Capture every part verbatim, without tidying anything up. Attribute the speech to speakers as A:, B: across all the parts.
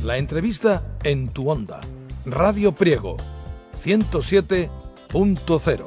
A: La entrevista en tu onda. Radio Priego, ciento siete punto cero.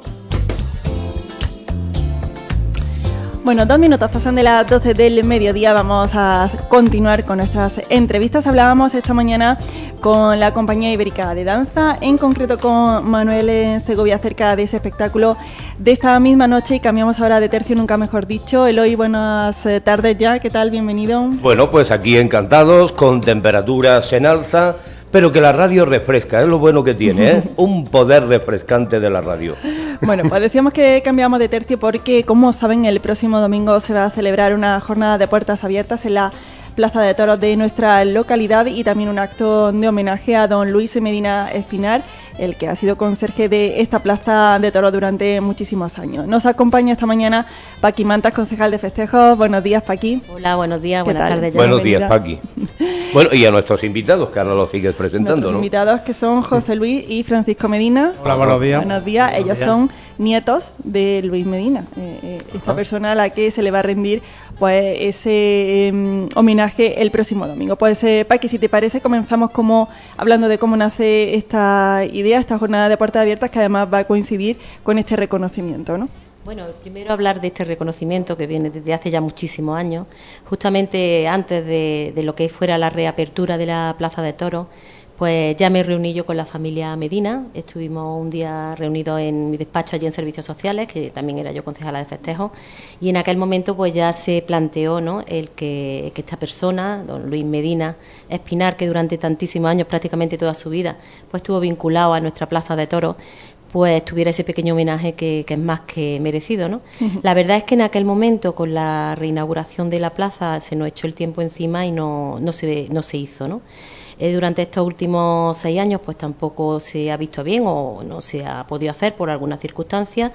B: Bueno, dos minutos pasan de las doce del mediodía, vamos a continuar con nuestras entrevistas. Hablábamos esta mañana con la Compañía Ibérica de Danza, en concreto con Manuel Segovia, acerca de ese espectáculo de esta misma noche, y cambiamos ahora de tercio, nunca mejor dicho. Eloy, buenas tardes ya, ¿qué tal? Bienvenido.
C: Bueno, pues aquí encantados, con temperaturas en alza, pero que la radio refresca, es lo bueno que tiene, ¿eh? Un poder refrescante de la radio.
B: Bueno, pues decíamos que cambiamos de tercio porque, como saben, el próximo domingo se va a celebrar una jornada de puertas abiertas en la Plaza de Toros de nuestra localidad, y también un acto de homenaje a don Luis Medina Espinar, el que ha sido conserje de esta Plaza de Toros durante muchísimos años. Nos acompaña esta mañana Paqui Mantas, concejal de festejos. Buenos días, Paqui.
D: Hola, buenos días, buenas
B: tal?
D: tardes.
C: Buenos días, Paqui. Bueno, y a nuestros invitados, que ahora los sigues presentando,
B: Nuestros
C: ¿no?
B: invitados, que son José Luis y Francisco Medina.
E: Hola, buenos días.
B: Buenos días.
E: Buenos
B: Ellos
E: días.
B: son nietos de Luis Medina, eh, eh, esta
C: Ajá.
B: persona a la que se le va a rendir pues ese eh, homenaje el próximo domingo. Pues eh, Paqui, si te parece, comenzamos como hablando de cómo nace esta idea, esta jornada de puertas abiertas, que además va a coincidir con este reconocimiento, ¿no?
D: Bueno, primero hablar de este reconocimiento que viene desde hace ya muchísimos años, justamente antes de, de lo que fuera la reapertura de la Plaza de Toros. Pues ya me reuní yo con la familia Medina, estuvimos un día reunidos en mi despacho allí en Servicios Sociales, que también era yo concejala de festejos, y en aquel momento pues ya se planteó, ¿no?, el que, que esta persona, don Luis Medina Espinar, que durante tantísimos años, prácticamente toda su vida, pues estuvo vinculado a nuestra Plaza de Toros, pues tuviera ese pequeño homenaje que, que es más que merecido, ¿no? Uh-huh. La verdad es que en aquel momento, con la reinauguración de la plaza, se nos echó el tiempo encima y no, no, se, no se hizo, ¿no? Eh, durante estos últimos seis años pues tampoco se ha visto bien o no se ha podido hacer por algunas circunstancias,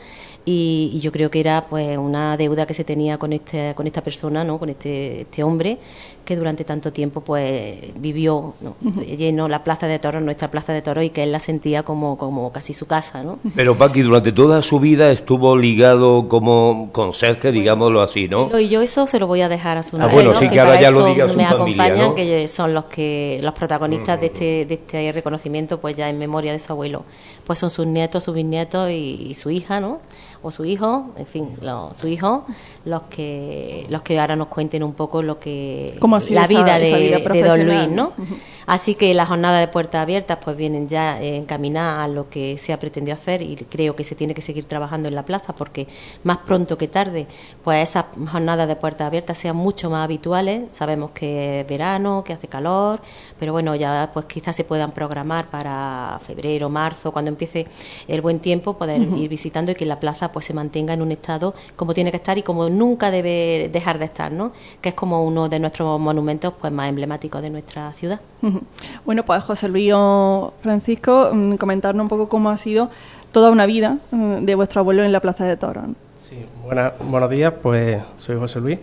D: y, y yo creo que era pues una deuda que se tenía con este con esta persona, ¿no?, con este este hombre que durante tanto tiempo pues vivió, ¿no?, uh-huh, lleno la Plaza de Toros, nuestra Plaza de Toros, y que él la sentía como, como casi su casa, ¿no?
C: Pero Paqui, durante toda su vida estuvo ligado como conserje, digámoslo así, ¿no?
D: Y yo eso se lo voy a dejar a su
C: Ah,
D: nietos,
C: bueno, sí, que, que ahora
D: para
C: ya
D: eso
C: lo diga su
D: me
C: familia,
D: acompañan,
C: ¿no?
D: Que son los que los protagonistas mm. de este de este reconocimiento, pues ya en memoria de su abuelo, pues son sus nietos, sus bisnietos y, y su hija, ¿no?, o su hijo, en fin, lo, su hijo, los que los que ahora nos cuenten un poco lo que la vida, esa, de, esa vida de don Luis, ¿no? Uh-huh. Así que las jornadas de puertas abiertas pues vienen ya eh, encaminadas a lo que se ha pretendido hacer, y creo que se tiene que seguir trabajando en la plaza, porque más pronto que tarde pues esas jornadas de puertas abiertas sean mucho más habituales. Sabemos que es verano, que hace calor, pero bueno, ya pues quizás se puedan programar para febrero, marzo, cuando empiece el buen tiempo, poder uh-huh. ir visitando, y que la plaza pues se mantenga en un estado como tiene que estar y como nunca debe dejar de estar, ¿no?, que es como uno de nuestros monumentos pues más emblemáticos de nuestra ciudad.
B: Uh-huh. Bueno, pues José Luis o Francisco, comentarnos un poco cómo ha sido toda una vida de vuestro abuelo en la Plaza de Toros.
E: Sí, buena, buenos días, pues soy José Luis,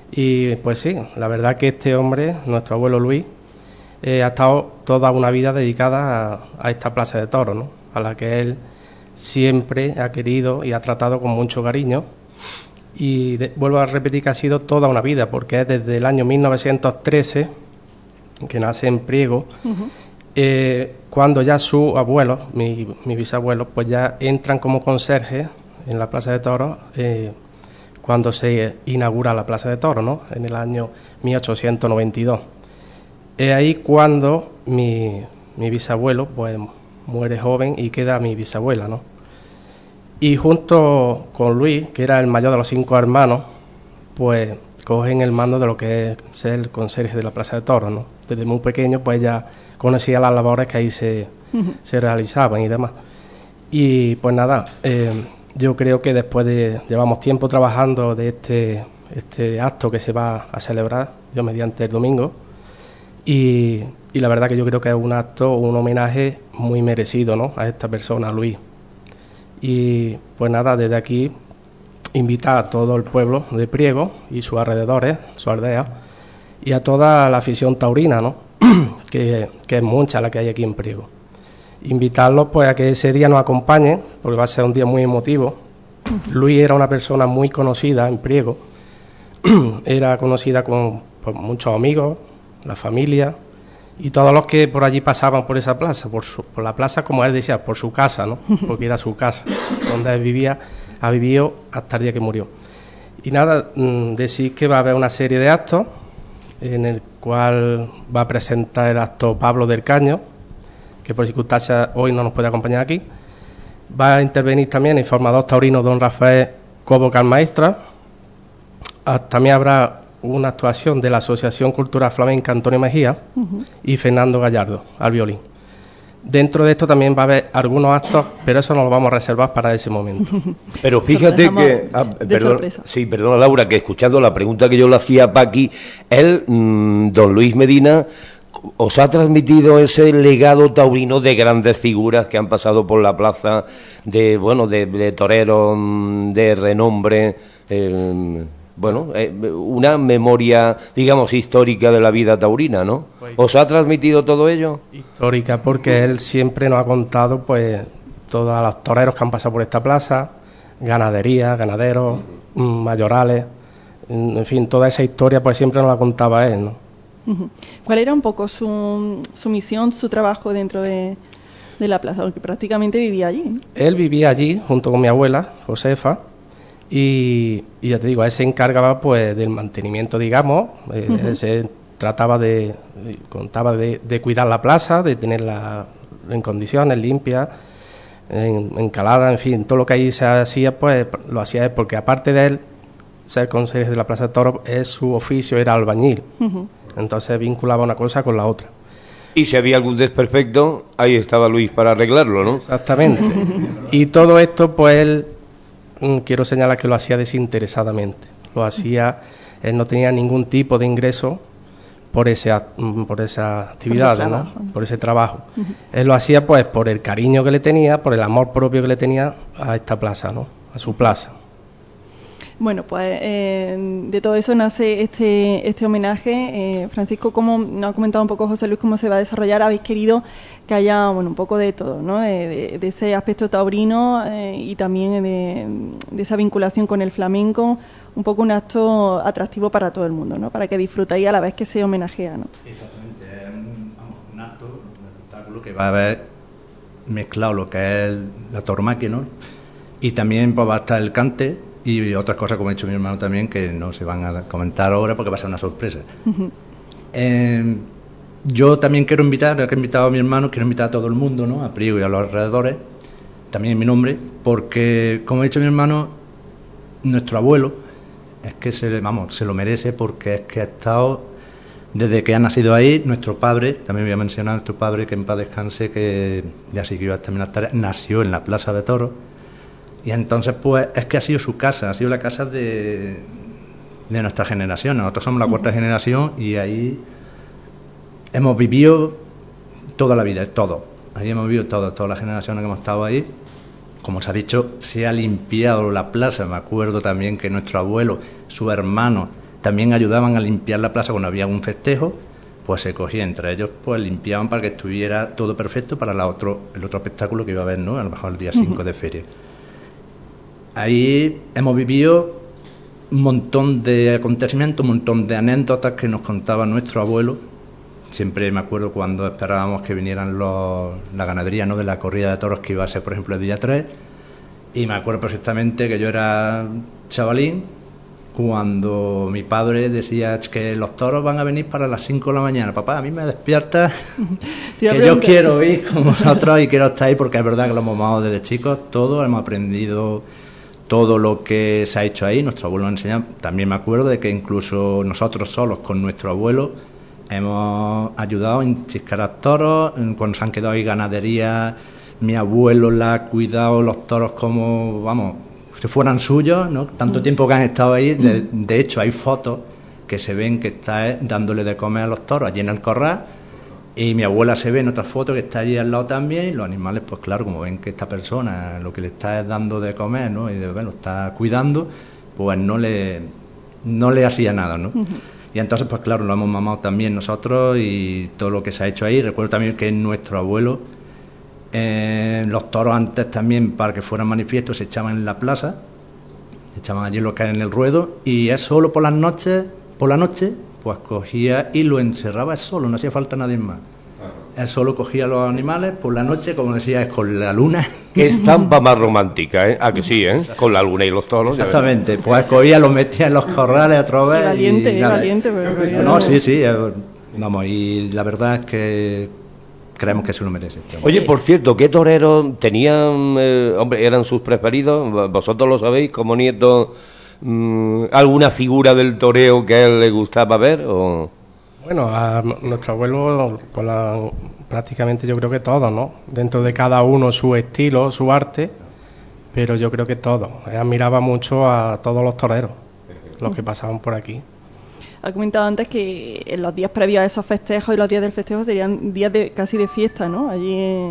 E: y pues sí, la verdad que este hombre, nuestro abuelo Luis, eh, ha estado toda una vida dedicada a, a esta Plaza de Toros, ¿no?, a la que él siempre ha querido y ha tratado con mucho cariño. Y de, vuelvo a repetir que ha sido toda una vida, porque es desde el año mil novecientos trece, que nace en Priego, uh-huh. eh, cuando ya sus abuelos, mi, mi bisabuelos, pues ya entran como conserjes en la Plaza de Toros, eh, cuando se inaugura la Plaza de Toros, ¿no?, en el año mil ochocientos noventa y dos. Es ahí cuando mi, mi bisabuelo pues muere joven y queda mi bisabuela, ¿no? Y junto con Luis, que era el mayor de los cinco hermanos, pues cogen el mando de lo que es ser el conserje de la Plaza de Toros, ¿no? Desde muy pequeño pues ya conocía las labores que ahí se, uh-huh. se realizaban y demás. Y pues nada, eh, yo creo que después de, llevamos tiempo trabajando de este, este acto que se va a celebrar, yo mediante el domingo, y, y la verdad que yo creo que es un acto, un homenaje muy merecido, ¿no?, a esta persona, a Luis. Y pues nada, desde aquí invitar a todo el pueblo de Priego y sus alrededores, su aldea, y a toda la afición taurina, ¿no?, que, que es mucha la que hay aquí en Priego. Invitarlos pues a que ese día nos acompañen, porque va a ser un día muy emotivo. Luis era una persona muy conocida en Priego, era conocida con pues, muchos amigos, la familia, Y todos los que por allí pasaban por esa plaza, por, su, por la plaza, como él decía, por su casa, ¿no? Porque era su casa, donde él vivía, ha vivido hasta el día que murió. Y nada, decir que va a haber una serie de actos en el cual va a presentar el acto Pablo del Caño, que por circunstancias hoy no nos puede acompañar aquí. Va a intervenir también el formador taurino don Rafael Cobo Calmaestra. También habrá una actuación de la Asociación Cultural Flamenca Antonio Mejía uh-huh. y Fernando Gallardo al violín. Dentro de esto también va a haber algunos actos, pero eso nos lo vamos a reservar para ese momento.
C: Pero fíjate que... Ah, perdón, sí, perdona Laura, que escuchando la pregunta que yo le hacía a Paqui, él, mmm, don Luis Medina, ¿os ha transmitido ese legado taurino de grandes figuras que han pasado por la plaza, de bueno, de, de toreros de renombre... Eh, Bueno, eh, una memoria, digamos, histórica de la vida taurina, ¿no? ¿Os ha transmitido todo ello?
E: Histórica, porque él siempre nos ha contado, pues, todos los toreros que han pasado por esta plaza, ganadería, ganaderos, uh-huh. mayorales, en fin, toda esa historia, pues, siempre nos la contaba él, ¿no?
B: Uh-huh. ¿Cuál era un poco su, su misión, su trabajo dentro de, de la plaza? Porque prácticamente vivía allí, ¿no?
E: Él vivía allí, junto con mi abuela, Josefa. Y, y ya te digo, él se encargaba pues del mantenimiento, digamos, eh, uh-huh. él se trataba de, contaba de, de cuidar la plaza, de tenerla en condiciones, limpia, en, encalada, en fin, todo lo que ahí se hacía, pues lo hacía él, porque aparte de él ser conserje de la Plaza de Toros, es su oficio era albañil, uh-huh. entonces vinculaba una cosa con la otra.
C: Y si había algún desperfecto, ahí estaba Luis para arreglarlo, ¿no?
E: Exactamente. Y todo esto, pues él... quiero señalar que lo hacía desinteresadamente, lo hacía, él no tenía ningún tipo de ingreso por ese por esa actividad, por ese trabajo, ¿no? por ese trabajo. Uh-huh. Él lo hacía pues por el cariño que le tenía, por el amor propio que le tenía a esta plaza, ¿no? A su plaza.
B: Bueno, pues eh, de todo eso nace este este homenaje. Eh, Francisco, como nos ha comentado un poco José Luis cómo se va a desarrollar, habéis querido que haya bueno un poco de todo, ¿no? De, de, de ese aspecto taurino eh, y también de, de esa vinculación con el flamenco, un poco un acto atractivo para todo el mundo, ¿no? Para que disfrutéis a la vez que se homenajea, ¿no?
F: Exactamente, es un, vamos, un acto, un espectáculo que va a haber mezclado lo que es la tauromaquia, ¿no? Y también pues, va a estar el cante y otras cosas, como ha dicho mi hermano también, que no se van a comentar ahora porque va a ser una sorpresa. Uh-huh. Eh, yo también quiero invitar, ya que he invitado a mi hermano, quiero invitar a todo el mundo, ¿no? A Priego y a los alrededores, también en mi nombre, porque, como ha dicho mi hermano, nuestro abuelo, es que se, vamos, se lo merece porque es que ha estado, desde que ha nacido ahí, nuestro padre, también voy a mencionar a nuestro padre, que en paz descanse, que ya siguió hasta terminar tareas, nació en la Plaza de Toros. Y entonces, pues, es que ha sido su casa, ha sido la casa de, de nuestra generación. Nosotros somos la cuarta uh-huh. generación y ahí hemos vivido toda la vida, todo. Ahí hemos vivido todo, todas las generaciones que hemos estado ahí. Como se ha dicho, se ha limpiado la plaza. Me acuerdo también que nuestro abuelo, su hermano, también ayudaban a limpiar la plaza cuando había un festejo. Pues se cogía entre ellos, pues limpiaban para que estuviera todo perfecto para la otro, el otro espectáculo que iba a haber, ¿no? A lo mejor el día cinco uh-huh. de feria. Ahí hemos vivido un montón de acontecimientos, un montón de anécdotas que nos contaba nuestro abuelo. Siempre me acuerdo cuando esperábamos que vinieran los, la ganadería, ¿no? De la corrida de toros que iba a ser, por ejemplo, el día tres. Y me acuerdo perfectamente que yo era chavalín cuando mi padre decía que los toros van a venir para las cinco de la mañana. Papá, a mí me despierta que yo quiero ir con vosotros y quiero estar ahí, porque es verdad que lo hemos mamado desde chicos, todos hemos aprendido todo lo que se ha hecho ahí. Nuestro abuelo nos enseña. También me acuerdo de que incluso nosotros solos con nuestro abuelo hemos ayudado a enchiscar a toros. Cuando se han quedado ahí ganadería, mi abuelo la ha cuidado los toros como, vamos, si fueran suyos, ¿no? Tanto tiempo que han estado ahí. De, de hecho, hay fotos que se ven que está dándole de comer a los toros allí en el corral. Y mi abuela se ve en otras fotos que está allí al lado también, y los animales, pues claro, como ven que esta persona lo que le está es dando de comer, ¿no? Y de, bueno, está cuidando, pues no le no le hacía nada, ¿no? Uh-huh. Y entonces, pues claro, lo hemos mamado también nosotros y todo lo que se ha hecho ahí. Recuerdo también que nuestro abuelo, eh, los toros antes también, para que fueran manifiestos, se echaban en la plaza, se echaban allí lo que era en el ruedo, y es solo por las noches, por la noche, pues cogía y lo encerraba solo, no hacía falta nadie más. Él solo cogía los animales por la noche, como decía, con la luna.
C: Qué estampa más romántica, ¿eh? Ah, que sí, ¿eh? Con la luna y los toros.
F: Exactamente, pues cogía, los metía en los corrales otra vez.
B: Valiente,
F: y,
B: valiente. Pero
F: no, sí, sí, vamos, y la verdad es que creemos que se lo merece.
C: Oye, por cierto, ¿qué toreros tenían, eh, hombre, eran sus preferidos? ¿Vosotros lo sabéis como nietos? Mmm, ¿alguna figura del toreo que a él le gustaba ver o...?
E: Bueno, a nuestro abuelo, pues la, prácticamente yo creo que todos, ¿no? Dentro de cada uno su estilo, su arte, pero yo creo que todos. Él admiraba mucho a todos los toreros, los que pasaban por aquí.
B: Ha comentado antes que en los días previos a esos festejos y los días del festejo serían días de casi de fiesta, ¿no? Allí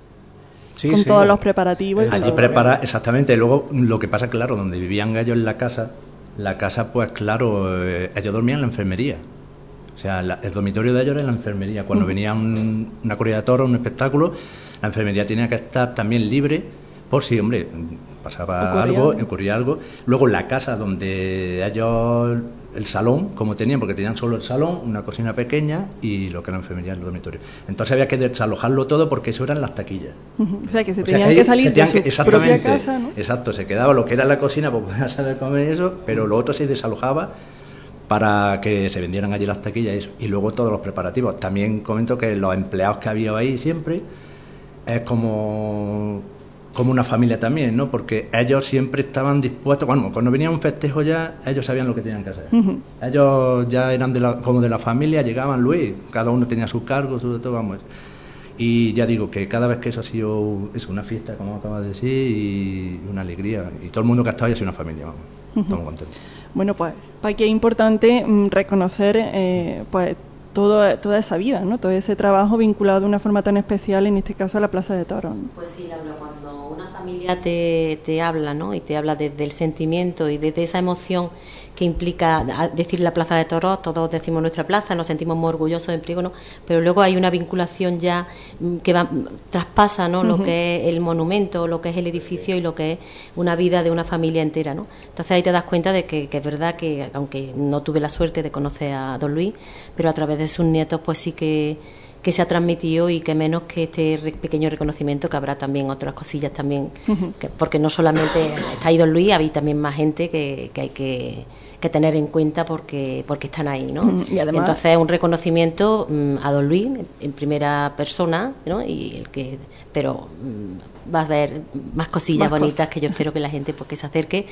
B: sí, con sí, todos los preparativos.
F: Allí prepara, exactamente. Luego, lo que pasa, claro, donde vivían ellos en la casa, la casa, pues claro, eh, ellos dormían en la enfermería. O sea, la, el dormitorio de ellos era en la enfermería. Cuando uh-huh. venía un, una corrida de toros, un espectáculo, la enfermería tenía que estar también libre por si, hombre, pasaba ocurría algo, ocurría algo. Luego la casa donde ellos, el salón, como tenían, porque tenían solo el salón, una cocina pequeña y lo que era la enfermería, el dormitorio. Entonces había que desalojarlo todo porque eso eran las taquillas.
B: Uh-huh. O sea, que se o tenían sea, que, que salir de su que, propia casa, ¿no?
F: Exacto, se quedaba lo que era la cocina, pues podían salir a comer eso, pero lo otro se desalojaba para que se vendieran allí las taquillas y eso. Y luego todos los preparativos. También comento que los empleados que había ahí siempre es como, como una familia también, ¿no? Porque ellos siempre estaban dispuestos, bueno, cuando venía un festejo ya, ellos sabían lo que tenían que hacer. Uh-huh. Ellos ya eran de la, como de la familia, llegaban, Luis, cada uno tenía sus cargos, sobre todo, vamos. Y ya digo que cada vez que eso ha sido es una fiesta, como acabas de decir, y una alegría. Y todo el mundo que ha estado ahí ha sido una familia, vamos. Uh-huh. Estamos contentos.
B: Bueno, pues para que es importante mm, reconocer eh, pues todo, toda esa vida, ¿no? Todo ese trabajo vinculado de una forma tan especial, en este caso a la Plaza de Toros, ¿no?
D: Pues sí, Laura, cuando una familia te, te habla, ¿no? Y te habla desde el sentimiento y desde esa emoción que implica decir la Plaza de Toros, todos decimos nuestra plaza, nos sentimos muy orgullosos en Priego, ¿no? Pero luego hay una vinculación ya que va, traspasa, ¿no? Uh-huh. Lo que es el monumento, lo que es el edificio y lo que es una vida de una familia entera, ¿no? Entonces ahí te das cuenta de que, que es verdad que, aunque no tuve la suerte de conocer a don Luis, pero a través de sus nietos pues sí que que se ha transmitido y que menos que este re- pequeño reconocimiento, que habrá también otras cosillas también, uh-huh. que, porque no solamente está ahí don Luis, había también más gente que, que hay que, que tener en cuenta porque porque están ahí, ¿no? Uh-huh. Y además, entonces un reconocimiento um, a don Luis en, en primera persona, ¿no? Y el que, pero um, va a haber más cosillas más bonitas cosas. Que yo espero que la gente pues que se acerque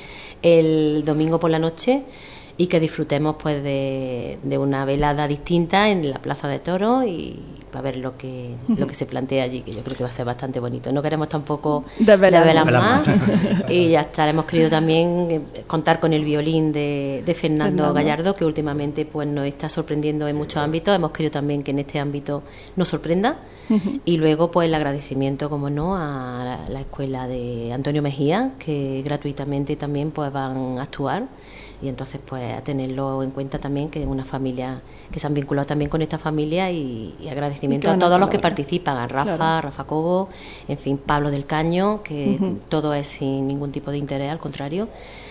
D: el domingo por la noche y que disfrutemos pues de, de una velada distinta en la Plaza de Toros y para ver lo que uh-huh. lo que se plantea allí, que yo creo que va a ser bastante bonito. No queremos tampoco desvelar más y ya está. Hemos querido también contar con el violín de, de Fernando, Fernando Gallardo, que últimamente pues nos está sorprendiendo en muchos ámbitos. Hemos querido también que en este ámbito nos sorprenda uh-huh. y luego pues el agradecimiento, como no, a la, la escuela de Antonio Mejía, que gratuitamente también pues van a actuar. Y entonces pues a tenerlo en cuenta también, que es una familia que se han vinculado también con esta familia y, y agradecimiento a todos los que participan, a Rafa, claro. Rafa Cobo, en fin, Pablo del Caño, que uh-huh. todo es sin ningún tipo de interés, al contrario.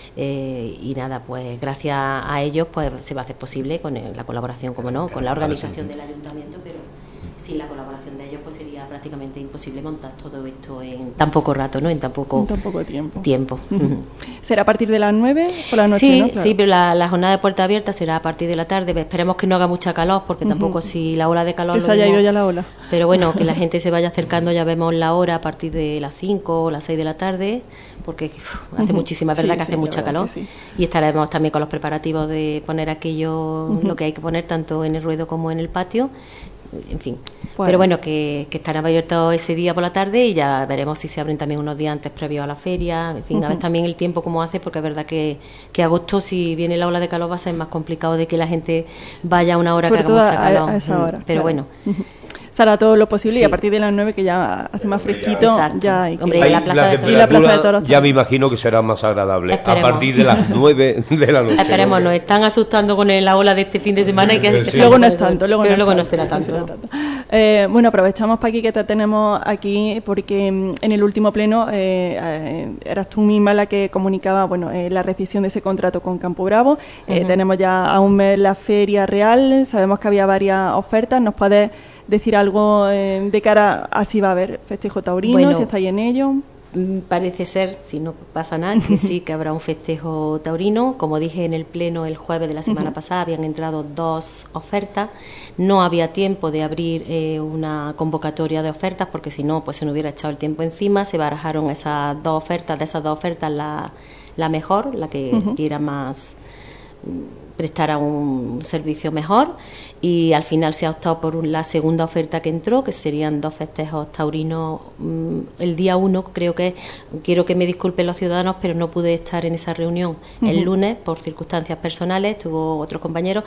D: Eh, y nada, pues gracias a ellos pues se va a hacer posible con el, la colaboración, como no, con la organización del ayuntamiento, pero sin la colaboración de ellos pues sería prácticamente imposible montar todo esto en tan poco rato, ¿no? En tan poco,
B: en tan poco tiempo.
D: tiempo.
B: Uh-huh. ¿Será a partir de las nueve por la noche?
D: Sí,
B: ¿no? Claro.
D: Sí, pero la, la jornada de puerta abierta será a partir de la tarde. Esperemos que no haga mucha calor, porque uh-huh. tampoco si la ola de calor...
B: Que se haya ido ya la ola.
D: Pero bueno, que la gente se vaya acercando, ya vemos la hora a partir de las cinco o las seis de la tarde, porque uf, hace uh-huh. muchísima, verdad sí, que hace sí, mucha calor. Sí. Y estaremos también con los preparativos de poner aquello, uh-huh. lo que hay que poner, tanto en el ruedo como en el patio. En fin, bueno. Pero bueno, que, que estarán abiertos ese día por la tarde y ya veremos si se abren también unos días antes previos a la feria, en fin, uh-huh. a ver también el tiempo cómo hace, porque es verdad que, que agosto, si viene la ola de calor, va a ser más complicado de que la gente vaya a una hora
B: Sobre
D: que haga mucha calor.
B: A, a esa hora,
D: pero
B: claro.
D: bueno.
B: Uh-huh. se hará todo lo posible, sí. Y a partir de las nueve, que ya hace más fresquito, exacto. Ya hay que...
C: Hombre, la plaza, la, de y la plaza de toros ya me imagino que será más agradable. Esperemos. A partir de las nueve de la noche.
D: Esperemos, ¿no? Nos están asustando con la ola de este fin de semana y que
B: sí. Luego no es tanto, luego,
D: pero
B: no,
D: luego
B: es
D: no será tanto.
B: No será tanto. Eh, bueno, aprovechamos, Paqui, que te tenemos aquí porque en el último pleno eh, eh, eras tú misma la que comunicaba, bueno, eh, la rescisión de ese contrato con Campo Bravo. Eh, uh-huh. Tenemos ya a un mes la Feria Real, sabemos que había varias ofertas. ¿Nos puedes decir algo eh, de cara a si va a haber festejo taurino, bueno, si estáis en ello?
D: Parece ser, si no pasa nada, que sí, que habrá un festejo taurino. Como dije en el pleno el jueves de la semana uh-huh. pasada, habían entrado dos ofertas. No había tiempo de abrir eh, una convocatoria de ofertas, porque si no, pues se nos hubiera echado el tiempo encima. Se barajaron esas dos ofertas. De esas dos ofertas, la, la mejor, la que uh-huh. diera más, prestara un servicio mejor, y al final se ha optado por un, la segunda oferta que entró, que serían dos festejos taurinos mmm, el día uno. Creo que, quiero que me disculpen los ciudadanos, pero no pude estar en esa reunión uh-huh. el lunes por circunstancias personales, tuvo otros compañeros,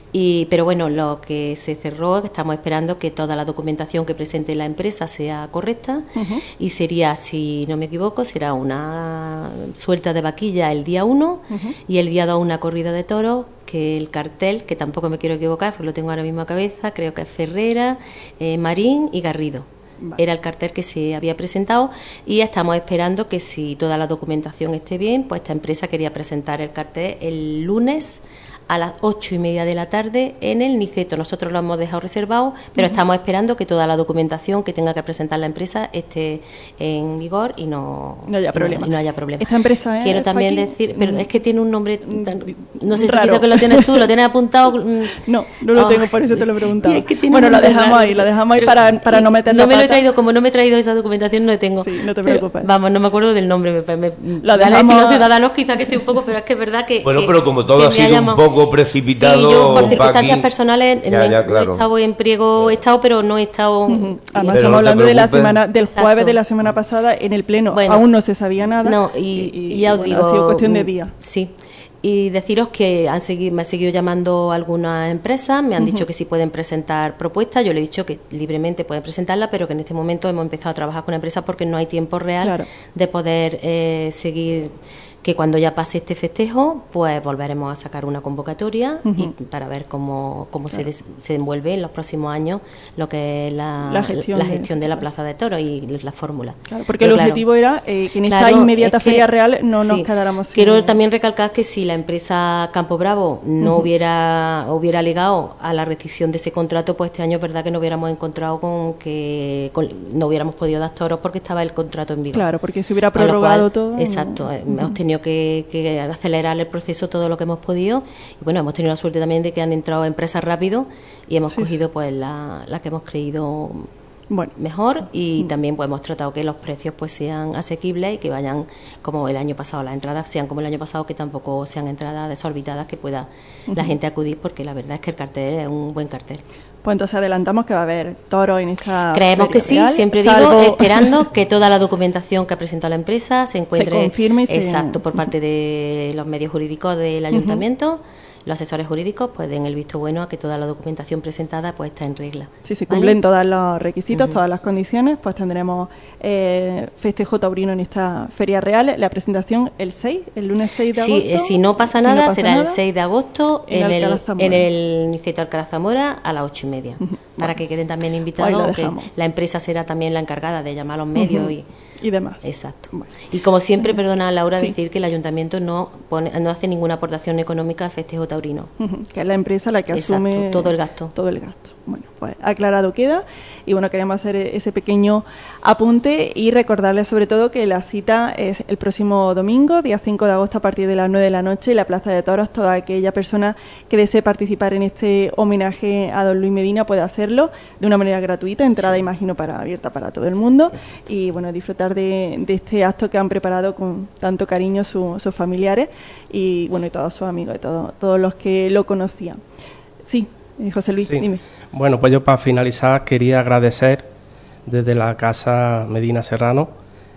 D: y pero bueno, lo que se cerró, que estamos esperando que toda la documentación que presente la empresa sea correcta, uh-huh. y sería, si no me equivoco, será una suelta de vaquilla el día uno uh-huh. y el día dos una corrida de toros, que el cartel, que tampoco me quiero equivocar porque lo tengo ahora mismo a cabeza, creo que es Ferrera, eh, Marín y Garrido. Vale. Era el cartel que se había presentado, y estamos esperando que, si toda la documentación esté bien, pues esta empresa quería presentar el cartel el lunes a las ocho y media de la tarde en el Niceto. Nosotros lo hemos dejado reservado, pero uh-huh. estamos esperando que toda la documentación que tenga que presentar la empresa esté en vigor y no,
B: no haya problema.
D: Y no haya problema.
B: Esta empresa, ¿eh?
D: Quiero también decir, pero es que tiene un nombre tan, no sé, raro. Que lo tienes tú, lo tienes apuntado.
B: No, no lo oh, tengo, por eso te lo he preguntado. Es que bueno, lo dejamos raro. ahí, lo dejamos ahí para, para no meter
D: No
B: la
D: me
B: pata.
D: lo he traído, como no me he traído esa documentación, no la tengo.
B: Sí, no te preocupes.
D: Pero, vamos, no me acuerdo del nombre. Me, me,
B: lo dejamos.
D: Los ciudadanos quizás que estoy un poco, pero es que es verdad que...
C: Bueno,
D: que,
C: pero como todo ha sido un poco precipitado...
D: Sí, yo por circunstancias Paqui, personales
C: ya, ya, claro.
D: he estado en priego, he estado, pero no he estado...
B: Uh-huh. Además, estamos hablando no de la semana, del Exacto. jueves de la semana pasada en el pleno. Bueno, aún no se sabía nada.
D: No, y, y, y ya os
B: bueno,
D: digo...
B: ha sido cuestión de días.
D: Sí. Y deciros que han seguido, me han seguido llamando algunas empresas, me han uh-huh. dicho que sí pueden presentar propuestas. Yo le he dicho que libremente pueden presentarla, pero que en este momento hemos empezado a trabajar con empresas porque no hay tiempo real claro. de poder eh, seguir... que cuando ya pase este festejo, pues volveremos a sacar una convocatoria uh-huh. y para ver cómo, cómo claro. se, des, se envuelve en los próximos años lo que es la,
B: la, gestión,
D: la gestión
B: de,
D: de la Plaza de Toros y la fórmula.
B: Claro, porque Pero el objetivo claro, era eh, que en esta claro, inmediata es que, Feria Real no sí, nos quedáramos sin...
D: Quiero también recalcar que si la empresa Campo Bravo no uh-huh. hubiera hubiera alegado a la rescisión de ese contrato, pues este año es verdad que no hubiéramos encontrado con que con, no hubiéramos podido dar toros porque estaba el contrato en vigor.
B: Claro, porque se hubiera prorrogado
D: cual,
B: todo.
D: Exacto, uh-huh. hemos tenido Que, que acelerar el proceso todo lo que hemos podido, y bueno, hemos tenido la suerte también de que han entrado empresas rápido y hemos sí, cogido pues la, la que hemos creído bueno. mejor, y mm. también pues hemos tratado que los precios pues sean asequibles y que vayan como el año pasado, las entradas sean como el año pasado, que tampoco sean entradas desorbitadas, que pueda uh-huh. la gente acudir, porque la verdad es que el cartel es un buen cartel.
B: Pues entonces adelantamos que va a haber toro en esta
D: Creemos que sí,
B: real,
D: siempre salvo... digo, esperando que toda la documentación que ha presentado la empresa se encuentre...
B: Se confirme y se...
D: Exacto, por parte de los medios jurídicos del ayuntamiento, uh-huh. los asesores jurídicos pues den el visto bueno a que toda la documentación presentada pues está en regla.
B: Si se cumplen ¿vale? todos los requisitos, uh-huh. todas las condiciones, pues tendremos eh, festejo taurino en esta Feria Real. La presentación el seis, el lunes seis de agosto.
D: Sí, eh, si no pasa si nada, no pasa será nada, el seis de agosto en, en, el, en el Niceto Alcalá Zamora a las ocho y media. Uh-huh. Para bueno. que queden también invitados, que la empresa será también la encargada de llamar a los medios uh-huh. y...
B: y demás.
D: Exacto. Bueno. Y como siempre, perdona Laura, sí. decir que el ayuntamiento no pone, no hace ninguna aportación económica al festejo taurino.
B: Uh-huh. Que es la empresa la que
D: Exacto,
B: asume
D: todo el gasto.
B: Todo el gasto. Bueno, pues aclarado queda. Y bueno, queremos hacer ese pequeño apunte y recordarles sobre todo que la cita es el próximo domingo, día cinco de agosto, a partir de las nueve de la noche, en la Plaza de Toros. Toda aquella persona que desee participar en este homenaje a don Luis Medina puede hacerlo de una manera gratuita, entrada, sí. imagino, para abierta para todo el mundo. Exacto. Y bueno, disfrutar de, de este acto que han preparado con tanto cariño su, sus familiares y bueno, y todos sus amigos, y todo, todos los que lo conocían. Sí, José Luis,
E: sí.
B: dime.
E: Bueno, pues yo para finalizar quería agradecer desde la Casa Medina Serrano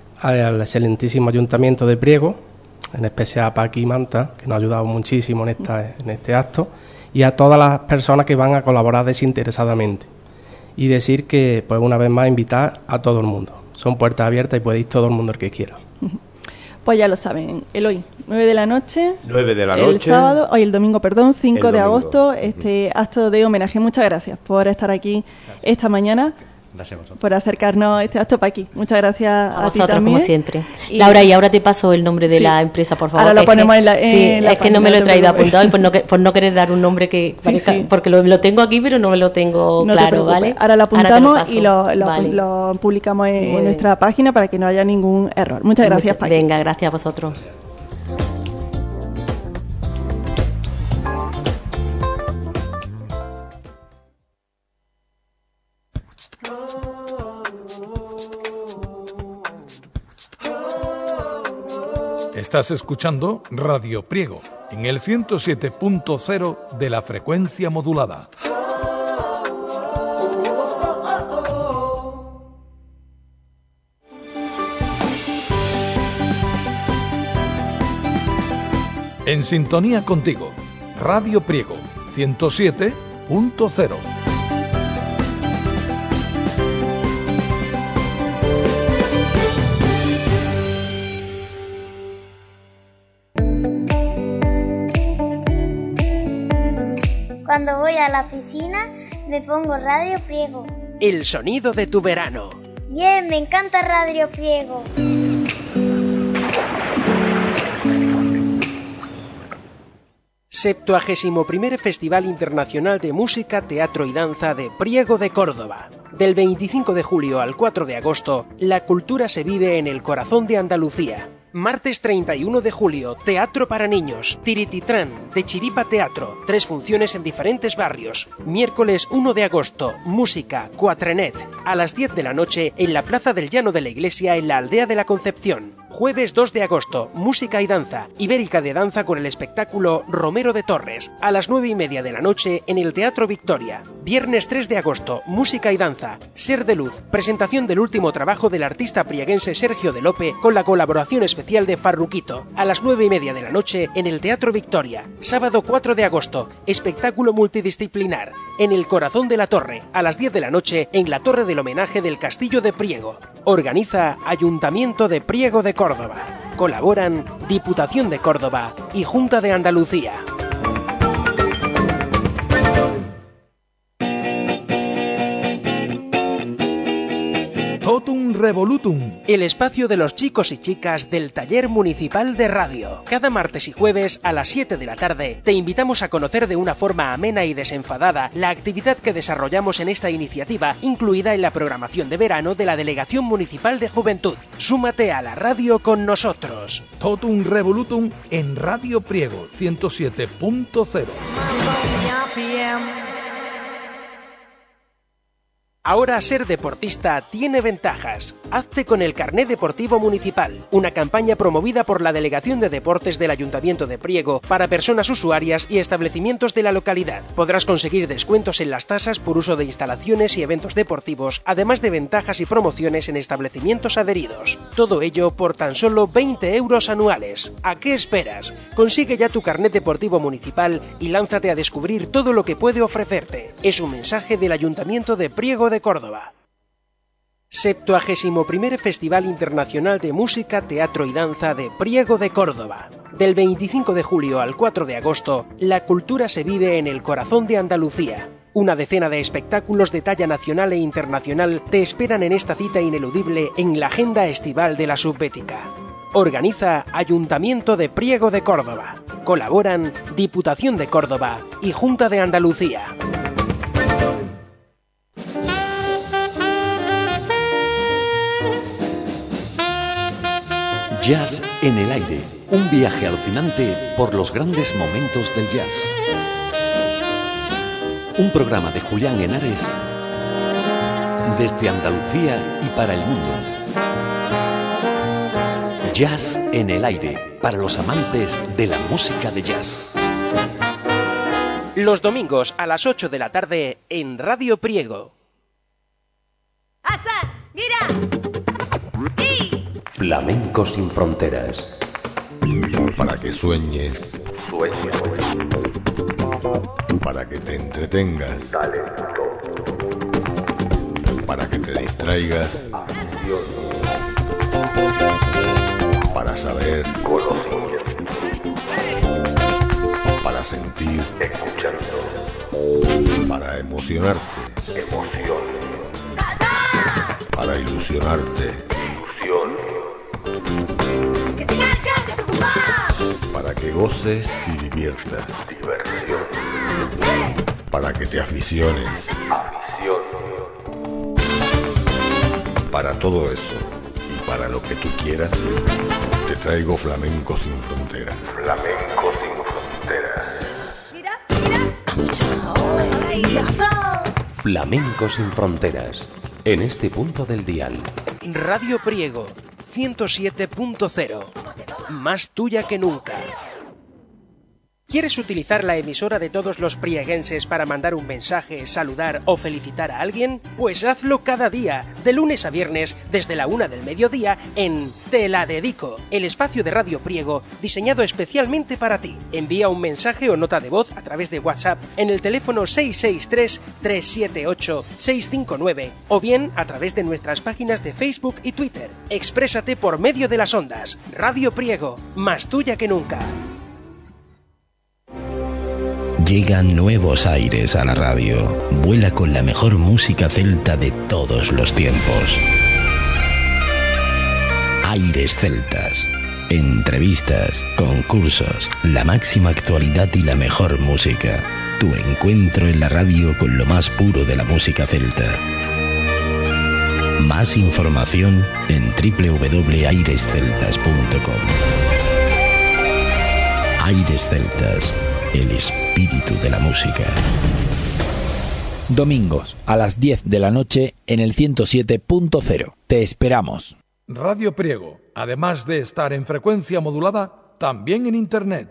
E: al excelentísimo Ayuntamiento de Priego, en especial a Paqui Manta, que nos ha ayudado muchísimo en, esta, en este acto, y a todas las personas que van a colaborar desinteresadamente. y decir que, pues una vez más, invitar a todo el mundo. Son puertas abiertas y puede ir todo el mundo el que quiera.
B: Pues ya lo saben, Eloy, nueve de la noche.
C: nueve de la
B: el
C: noche.
B: sábado, hoy el domingo, perdón, cinco
C: El
B: de
C: domingo.
B: agosto, este acto de homenaje. Muchas gracias por estar aquí
F: Gracias.
B: esta mañana.
F: Gracias a vosotros.
B: Por acercarnos a este acto para aquí. Muchas gracias a,
D: A
B: ti
D: vosotros,
B: también.
D: como siempre.
B: Y-
D: Laura, y ahora te paso el nombre de
B: Sí.
D: la empresa, por favor.
B: Ahora lo
D: Es
B: ponemos
D: que-
B: en la- en
D: Sí,
B: la
D: es que no
B: página,
D: me lo he
B: no te
D: traído
B: preocupes.
D: apuntado y por no, que- por no querer dar un nombre que...
B: Sí,
D: parezca-
B: sí.
D: Porque lo, lo tengo aquí, pero no me lo tengo
B: No te
D: claro,
B: preocupes.
D: ¿vale?
B: Ahora lo
D: te
B: apuntamos
D: paso.
B: y lo, lo-
D: Vale.
B: lo publicamos en,
D: Muy
B: en
D: bien.
B: nuestra página para que no haya ningún error. Muchas gracias,
D: Muchas-
B: Paqui.
D: Venga, gracias a vosotros.
A: Estás escuchando Radio Priego en el ciento siete punto cero de la frecuencia modulada. En sintonía contigo, Radio Priego ciento siete punto cero.
G: Cuando voy a la piscina me pongo Radio Priego.
H: El sonido de tu verano.
G: Bien, me encanta Radio Priego.
H: Septuagésimo primer Festival Internacional de Música, Teatro y Danza de Priego de Córdoba. Del veinticinco de julio al cuatro de agosto, la cultura se vive en el corazón de Andalucía. Martes treinta y uno de julio, Teatro para Niños, Tirititrán, de Chiripa Teatro, tres funciones en diferentes barrios. Miércoles uno de agosto, Música, Cuatrenet, a las diez de la noche en la Plaza del Llano de la Iglesia en la Aldea de la Concepción. Jueves dos de agosto, Música y Danza, Ibérica de Danza con el espectáculo Romero de Torres, a las nueve y media de la noche en el Teatro Victoria. Viernes tres de agosto, Música y Danza, Ser de Luz, presentación del último trabajo del artista prieguense Sergio de Lope con la colaboración especial de Farruquito, a las nueve y media de la noche en el Teatro Victoria. Sábado cuatro de agosto, espectáculo multidisciplinar, en el corazón de la Torre, a las diez de la noche en la Torre del Homenaje del Castillo de Priego. Organiza Ayuntamiento de Priego de Córdoba. Colaboran Diputación de Córdoba y Junta de Andalucía.
A: Totum Revolutum.
H: El espacio de los chicos y chicas del Taller Municipal de Radio. Cada martes y jueves a las siete de la tarde te invitamos a conocer de una forma amena y desenfadada la actividad que desarrollamos en esta iniciativa, incluida en la programación de verano de la Delegación Municipal de Juventud. Súmate a la radio con nosotros.
A: Totum Revolutum en Radio Priego ciento siete punto cero.
H: Ahora ser deportista tiene ventajas. Hazte con el Carné Deportivo Municipal, una campaña promovida por la Delegación de Deportes del Ayuntamiento de Priego para personas usuarias y establecimientos de la localidad. Podrás conseguir descuentos en las tasas por uso de instalaciones y eventos deportivos, además de ventajas y promociones en establecimientos adheridos. Todo ello por tan solo veinte euros anuales. ¿A qué esperas? Consigue ya tu Carnet Deportivo Municipal y lánzate a descubrir todo lo que puede ofrecerte. Es un mensaje del Ayuntamiento de Priego de Córdoba. Septuagésimo primer Festival Internacional de Música, Teatro y Danza de Priego de Córdoba. Del veinticinco de julio al cuatro de agosto, la cultura se vive en el corazón de Andalucía. Una decena de espectáculos de talla nacional e internacional te esperan en esta cita ineludible en la agenda estival de la Subbética. Organiza Ayuntamiento de Priego de Córdoba. Colaboran Diputación de Córdoba y Junta de Andalucía.
I: Jazz en el aire, un viaje alucinante por los grandes momentos del jazz. Un programa de Julián Henares desde Andalucía y para el mundo. Jazz en el aire, para los amantes de la música de jazz.
H: Los domingos a las ocho de la tarde en Radio Priego.
J: ¡Hasta! ¡Mira!
C: Flamenco sin fronteras.
K: Para que sueñes.
C: Sueña.
K: Para que te entretengas.
C: Talento.
K: para que te distraigas, afición, para saber, conocimiento, para sentir, escuchando, para emocionarte, emoción, para ilusionarte, ilusión, para que goces y diviertas, diversión, para que te aficiones, afición. Para todo eso y para lo que tú quieras, te traigo Flamenco sin fronteras. Flamenco sin fronteras.
I: Mira, mira. Flamenco sin fronteras. En este punto del dial.
H: Radio Priego ciento siete punto cero. Más tuya que nunca. ¿Quieres utilizar la emisora de todos los prieguenses para mandar un mensaje, saludar o felicitar a alguien? Pues hazlo cada día, de lunes a viernes, desde la una del mediodía, en Te la Dedico, el espacio de Radio Priego diseñado especialmente para ti. Envía un mensaje o nota de voz a través de WhatsApp en el teléfono seis seis tres, tres siete ocho, seis cinco nueve o bien a través de nuestras páginas de Facebook y Twitter. Exprésate por medio de las ondas. Radio Priego, más tuya que nunca.
J: Llegan nuevos aires a la radio. Vuela con la mejor música celta de todos los tiempos. Aires Celtas. Entrevistas, concursos, la máxima actualidad y la mejor música. Tu encuentro en la radio con lo más puro de la música celta. Más información en doble u doble u doble u punto aires celtas punto com. Aires Celtas. El espíritu de la música.
L: Domingos a las diez de la noche en el ciento siete punto cero. Te esperamos.
A: Radio Priego, además de estar en frecuencia modulada, también en Internet.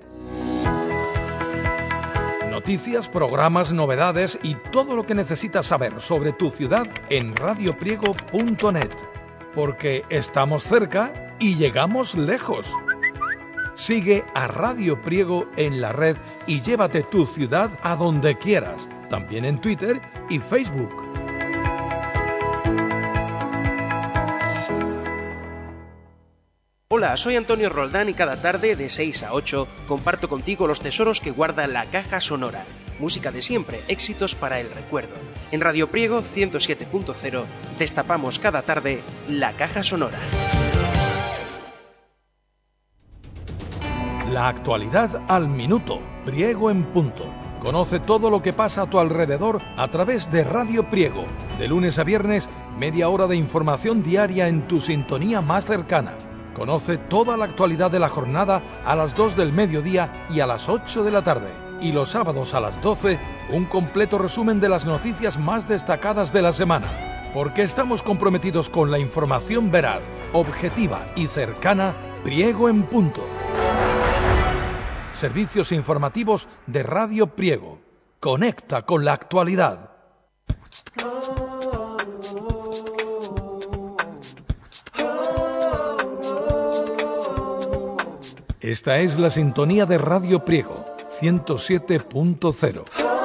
A: Noticias, programas, novedades y todo lo que necesitas saber sobre tu ciudad en radio priego punto net. Porque estamos cerca y llegamos lejos. Sigue a Radio Priego en la red y llévate tu ciudad a donde quieras, también en Twitter y Facebook.
H: Hola, soy Antonio Roldán y cada tarde de seis a ocho comparto contigo los tesoros que guarda la caja sonora. Música de siempre, éxitos para el recuerdo. En Radio Priego ciento siete punto cero destapamos cada tarde la caja sonora.
A: La actualidad al minuto, Priego en punto. Conoce todo lo que pasa a tu alrededor a través de Radio Priego. De lunes a viernes, media hora de información diaria en tu sintonía más cercana. Conoce toda la actualidad de la jornada a las dos del mediodía y a las ocho de la tarde. Y los sábados a las doce, un completo resumen de las noticias más destacadas de la semana. Porque estamos comprometidos con la información veraz, objetiva y cercana, Priego en punto. Servicios informativos de Radio Priego. Conecta con la actualidad. Esta es la sintonía de Radio Priego, ciento siete punto cero.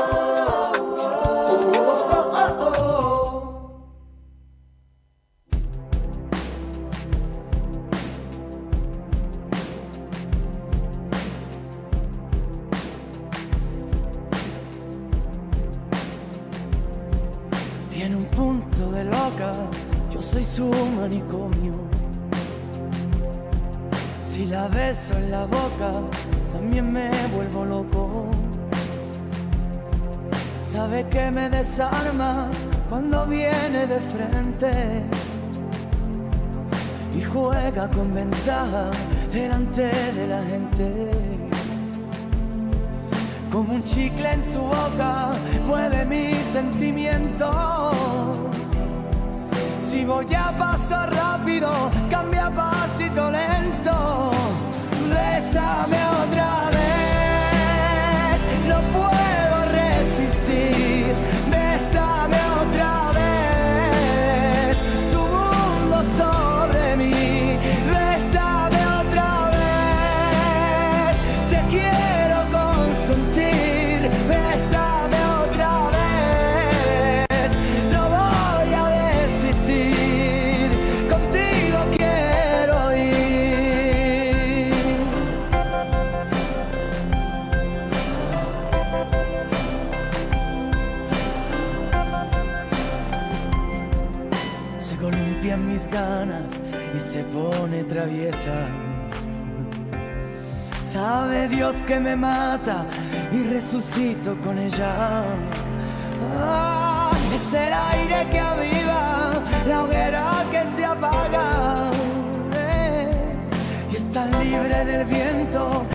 M: Tiene un punto de loca, yo soy su manicomio. Si la beso en la boca, también me vuelvo loco. Sabe que me desarma cuando viene de frente y juega con ventaja delante de la gente. Como un chicle en su boca, mueve mis sentimientos. Si voy a paso rápido, cambia a pasito lento. Bésame otra vez, no puedo resistir. Bésame otra vez, tu mundo sobre mí. Bésame otra vez, te quiero consentir. Bésame otra vez, no voy a golpean mis ganas y se pone traviesa. Sabe Dios que me mata y resucito con ella. Ah, es el aire que aviva la hoguera que se apaga, eh, y es tan libre del viento